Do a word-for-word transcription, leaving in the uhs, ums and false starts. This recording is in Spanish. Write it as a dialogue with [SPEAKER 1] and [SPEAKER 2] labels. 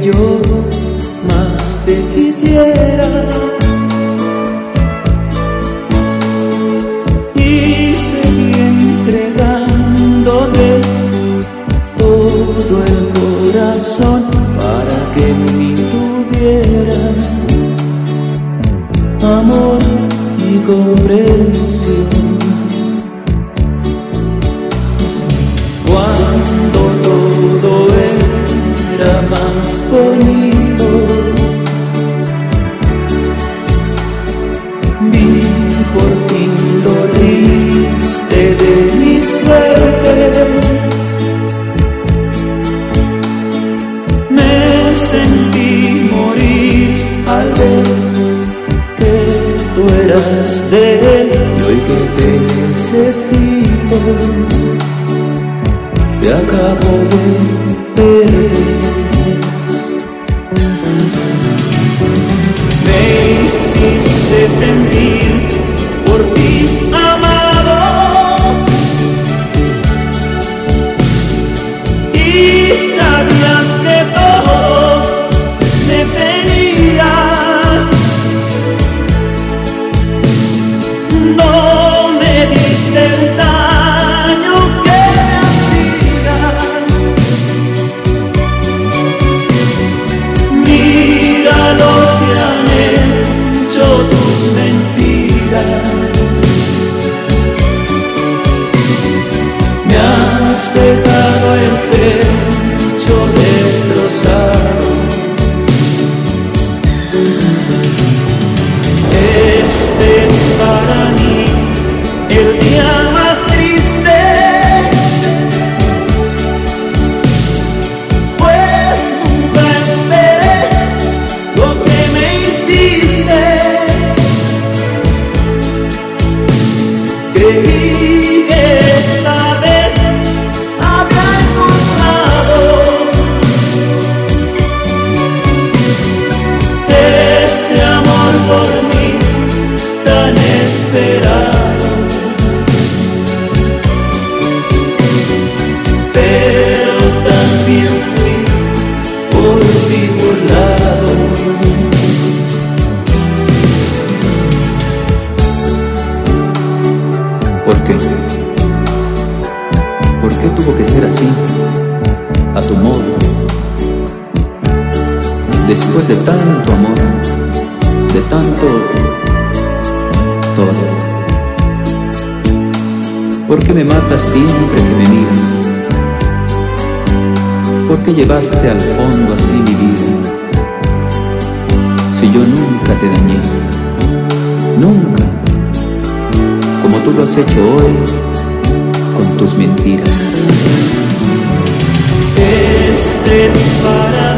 [SPEAKER 1] yo más te quisiera. Y seguí entregándote todo el corazón para que en mí tuvieras amor y comprensión. Cuando todo era más bonito, vi por fin lo triste de mi suerte. Me sentí morir al ver que tú eras de él, y hoy que te necesito te acabo de perder. Me hiciste sentir por ti amado, y sabías que todo me tenías. No me diste el daño que me hacías. Mira lo que han hecho tus mentiras. Me has dejado el pecho destrozado. Este es para mí el día más triste, pues nunca esperé lo que me hiciste. Creí que esta vez había encontrado ese amor por mí tan esperado, pero también fui por ti burlado. ¿Por qué? ¿Por qué tuvo que ser así, a tu modo? Después de tanto amor, de tanto todo. ¿Por qué me matas siempre que me miras? ¿Por qué llevaste al fondo así mi vida? Si yo nunca te dañé, nunca, como tú lo has hecho hoy con tus mentiras. Este es para